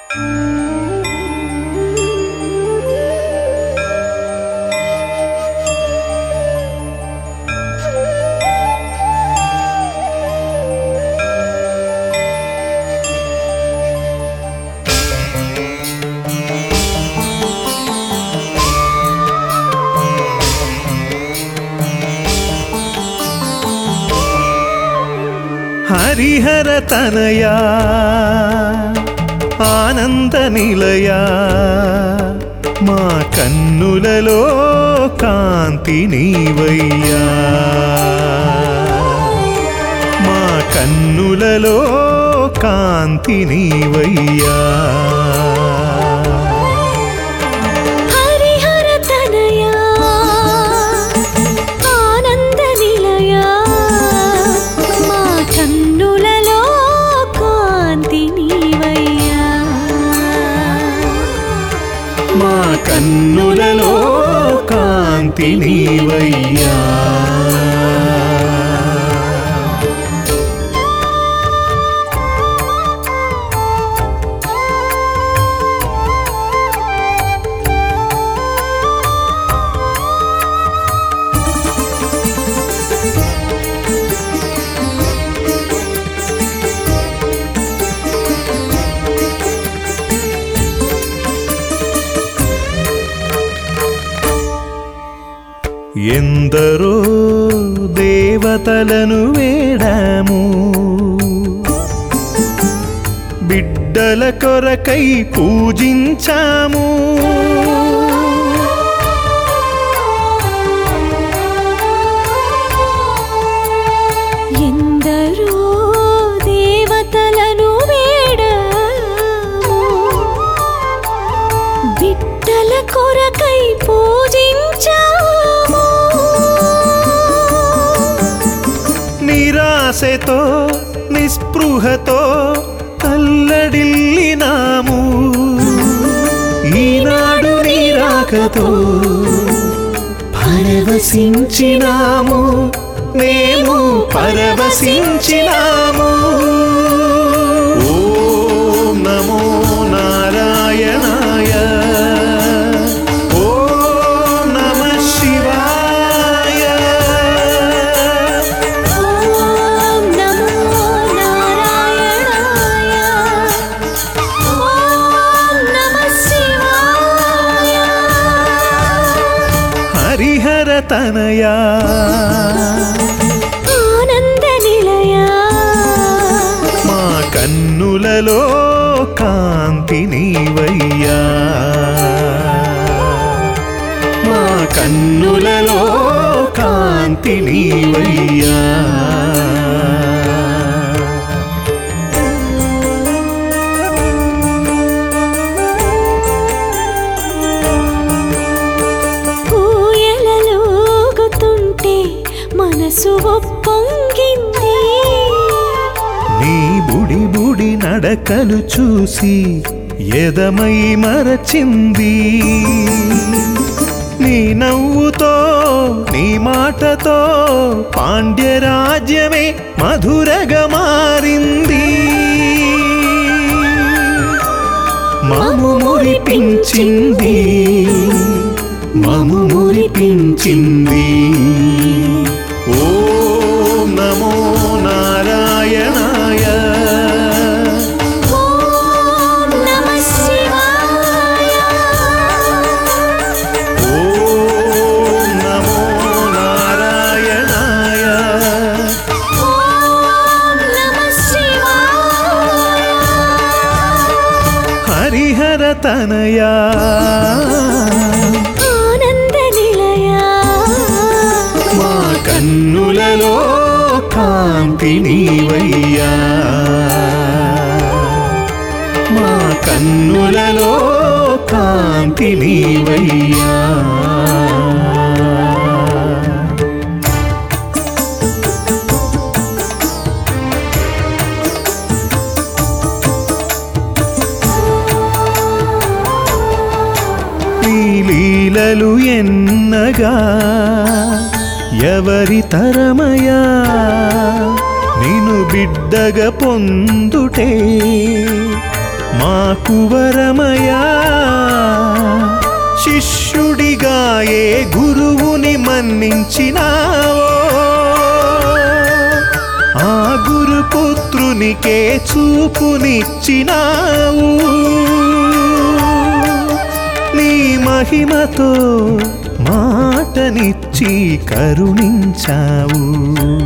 హరిహర తనయా ఆనంద నిలయా మా కన్నులలో కాంతి నీవయ్యా మా కన్నులలో కాంతి నీవయ్యా కన్నులలో కాంతి నీవయ్యా ఎందరో దేవతలను వేడాము బిడ్డల కొరకై పూజించాము ఎందరో దేవతలను వేడాము బిడ్డల కొరకై పూజించాము నిరాశతో నిస్పృహతో అల్లడిల్లినాము ఈనాడు నీ రాకతో పరవశించినాము మేము పరవశించినాము ఓం నమో నారాయణాయ హరిహర తనయా ఆనంద నిలయా మా కన్నులలో కాంతి నీవయ్యా మా కన్నులలో కాంతి నీవయ్యా మనసు ఒప్పొంగింది నీ బుడి బుడి నడకలు చూసి ఎదమై మరచింది నీ నవ్వుతో నీ మాటతో పాండ్యరాజ్యమే మధురగా మారింది మము మురిపించింది మము మురిపించింది ఓం నమో నారాయణాయ ఓం నమః శివాయ ఓం నమో నారాయణాయ ఓం నమః శివాయ హరిహర తనయా కన్నులలో కాంతి నీవయ్యా మా కన్నులలో కాంతి నీవయ్యా నీ లీలలు ఎన్నగా ఎవరి తరమయా నిన్ను బిడ్డగా పొందుటే మాకు వరమయా శిష్యుడిగా ఏ గురువుని మన్నించినావో ఆ గురుపుత్రునికే చూపునిచ్చినావు నీ మహిమతో మాటనిచ్చి కరుణించావు